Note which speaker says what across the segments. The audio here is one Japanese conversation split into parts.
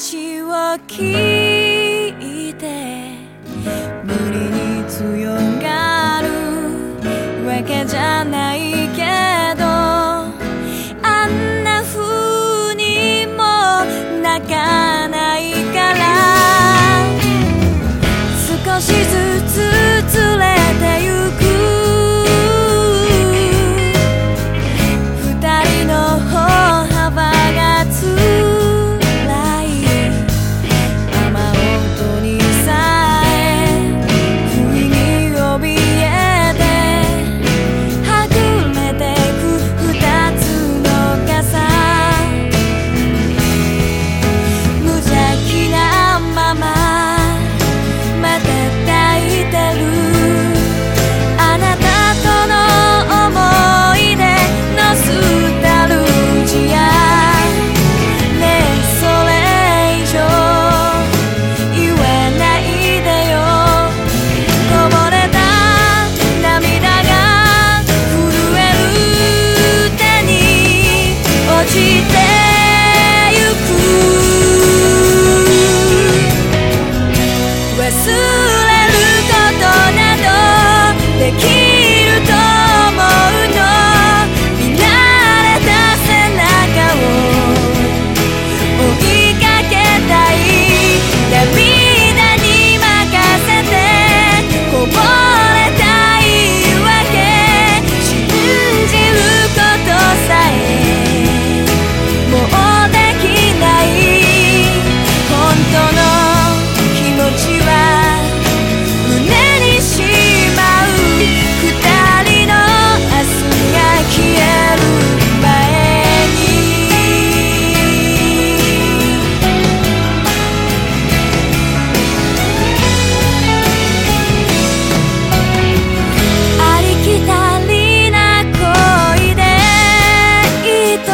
Speaker 1: 話を聞いて無理に強がるわけじゃないけど、あんな風にも泣かないから、少しずつずれてゆく二人の歩幅が辛い。雨音にさえ不意に怯えてはぐれてく二つの傘、無邪気なまままた抱いてるあなたとの思い出のスタルジア。ねえそれ以上言えないでよ。こぼれた涙が震える手に落ちてゆく。忘れることなどできると思うの。見慣れた背中を追いかけたい。涙に任せてこぼれたいわけ。信じることさえもうできない。本当の気持ちは胸にしまう。二人の明日が消える前に。ありきたりな恋でいいと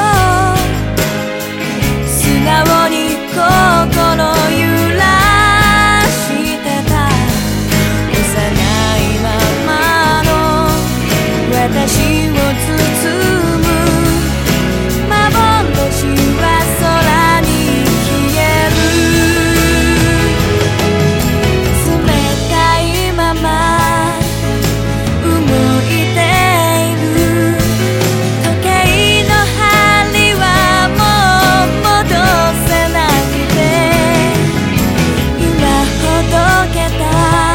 Speaker 1: 素直に心揺らしてた。幼いままの私を包む幻は空に消える。冷たいまま動いている時計の針はもう戻せなくて、今ほどけた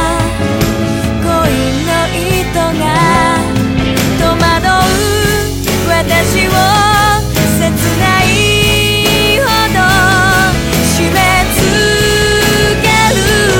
Speaker 1: 恋の糸が戸惑う私を切ないほど締め付ける。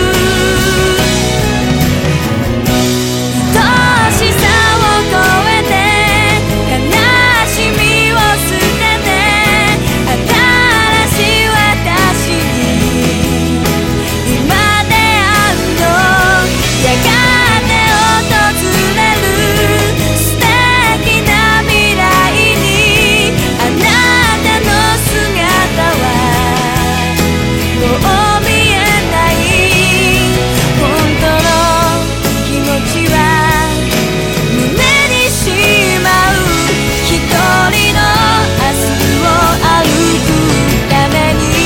Speaker 1: 愛しさを超えて悲しみを捨てて新しい私に今出会うの。やがて訪れる素敵な未来にあなたの姿はもう見えない。本当の気持ちは胸にしまう。一人の明日を歩くために。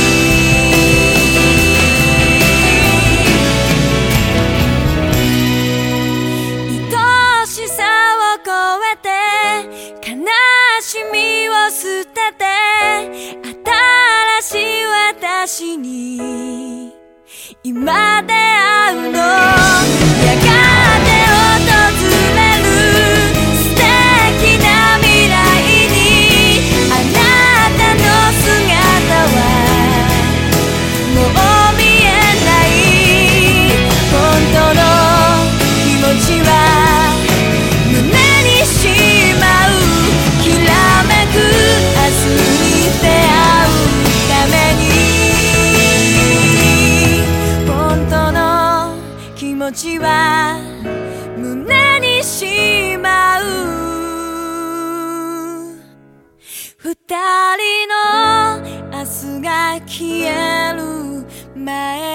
Speaker 1: 愛しさを超えて悲しみを捨てて新しい私に今出会うの。やがて訪れる素敵な未来にあなたの姿はもう見えない。本当の気持ちは胸にしまう。きらめく明日に出会うために。本当の気持ちは胸にしまう。二人の明日が消える前